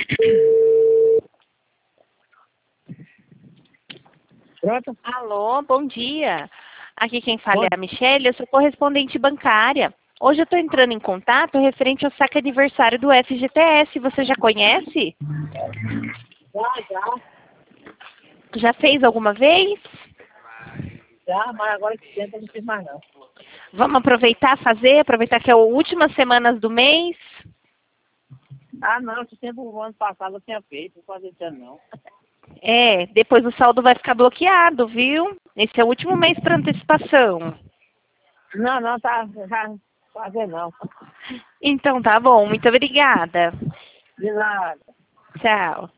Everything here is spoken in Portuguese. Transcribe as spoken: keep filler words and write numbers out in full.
Pronto? Alô, bom dia. Aqui quem fala é a Michelle, eu sou correspondente bancária. Hoje eu estou entrando em contato referente ao saque aniversário do F G T S. Você já conhece? Já, já. Já fez alguma vez? Já, mas agora que tenta não fiz mais não. Vamos aproveitar, fazer, aproveitar que é as últimas semanas do mês. Ah, não, esse tempo o ano passado eu tinha feito, não fazer esse ano não. É, depois o saldo vai ficar bloqueado, viu? Esse é o último mês para antecipação. Não, não, tá, já fazer não. Então tá bom, muito obrigada. De nada. Tchau.